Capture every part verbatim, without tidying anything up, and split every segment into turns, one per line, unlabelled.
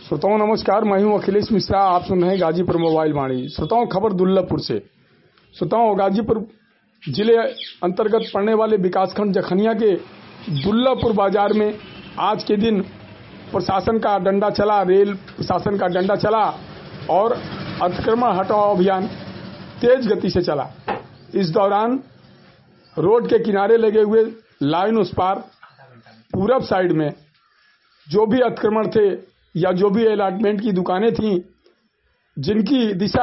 श्रोताओं नमस्कार, मैं हूं अखिलेश मिश्रा। आप सुन रहे हैं गाजीपुर मोबाइल वाणी। श्रोताओं खबर दुर्लभपुर से। श्रोताओं गाजीपुर जिले अंतर्गत पड़ने वाले विकासखंड जखनिया के दुर्लभपुर बाजार में आज के दिन प्रशासन का डंडा चला, रेल प्रशासन का डंडा चला और अतिक्रमण हटाओ अभियान तेज गति से चला। इस दौरान रोड के किनारे लगे हुए लाइन उस पार पूरब साइड में जो भी अतिक्रमण थे या जो भी अलॉटमेंट की दुकानें थीं, जिनकी दिशा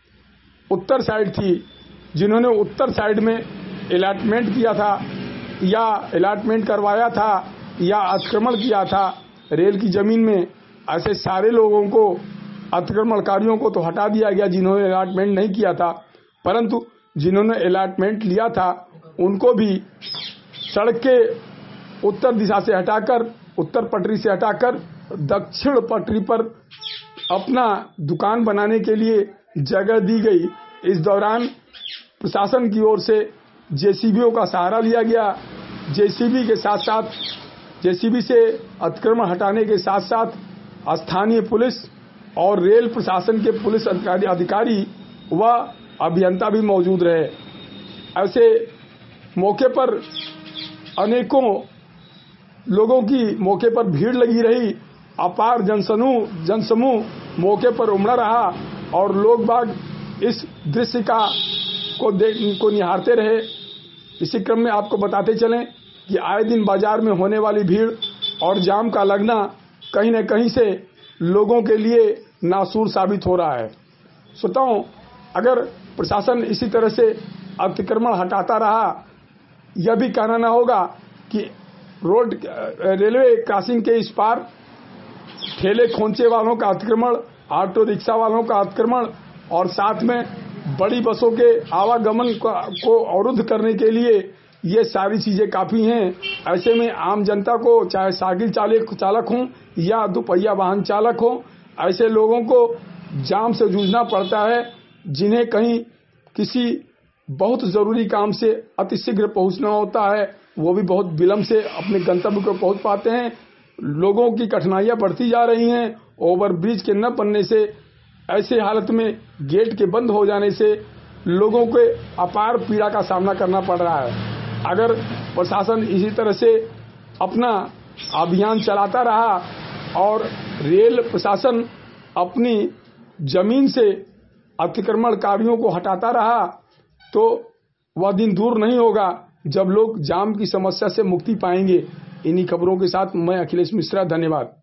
उत्तर साइड थी, जिन्होंने उत्तर साइड में अलॉटमेंट किया था या अलॉटमेंट करवाया था या अतिक्रमण किया था रेल की जमीन में, ऐसे सारे लोगों को, अतिक्रमणकारियों को तो हटा दिया गया जिन्होंने अलॉटमेंट नहीं किया था, परंतु जिन्होंने अलॉटमेंट लिया था उनको भी सड़क के उत्तर दिशा से हटाकर, उत्तर पटरी से हटाकर दक्षिण पटरी पर अपना दुकान बनाने के लिए जगह दी गई। इस दौरान प्रशासन की ओर से जेसीबीओं का सहारा लिया गया। जेसीबी के साथ साथ जेसीबी से अतिक्रमण हटाने के साथ साथ स्थानीय पुलिस और रेल प्रशासन के पुलिस अधिकारी अधिकारी व अभियंता भी मौजूद रहे। ऐसे मौके पर अनेकों लोगों की मौके पर भीड़ लगी रही। अपार जनसमूह जनसमूह मौके पर उमड़ा रहा और लोग बाग इस दृश्य का को देख को निहारते रहे। इसी क्रम में आपको बताते चलें कि आए दिन बाजार में होने वाली भीड़ और जाम का लगना कहीं न कहीं से लोगों के लिए नासूर साबित हो रहा है। श्रोताओं, अगर प्रशासन इसी तरह से अतिक्रमण हटाता रहा, यह भी कहना न होगा कि रोड रेलवे क्रॉसिंग के इस पार ठेले खोंचे वालों का अतिक्रमण, ऑटो रिक्शा वालों का अतिक्रमण और साथ में बड़ी बसों के आवागमन को अवरुद्ध करने के लिए ये सारी चीजें काफी हैं। ऐसे में आम जनता को, चाहे साइकिल चालक चालक हों या दुपहिया वाहन चालक हों, ऐसे लोगों को जाम से जूझना पड़ता है, जिन्हें कहीं किसी बहुत जरूरी काम से अतिशीघ्र पहुंचना होता है, वो भी बहुत विलंब से अपने गंतव्य को पहुंच पाते हैं। लोगों की कठिनाइयां बढ़ती जा रही हैं। ओवरब्रिज के न बनने से, ऐसे हालत में गेट के बंद हो जाने से लोगों को अपार पीड़ा का सामना करना पड़ रहा है। अगर प्रशासन इसी तरह से अपना अभियान चलाता रहा और रेल प्रशासन अपनी जमीन से अतिक्रमणकारियों को हटाता रहा, तो वह दिन दूर नहीं होगा जब लोग जाम की समस्या से मुक्ति पाएंगे। इन्हीं खबरों के साथ मैं अखिलेश मिश्रा, धन्यवाद।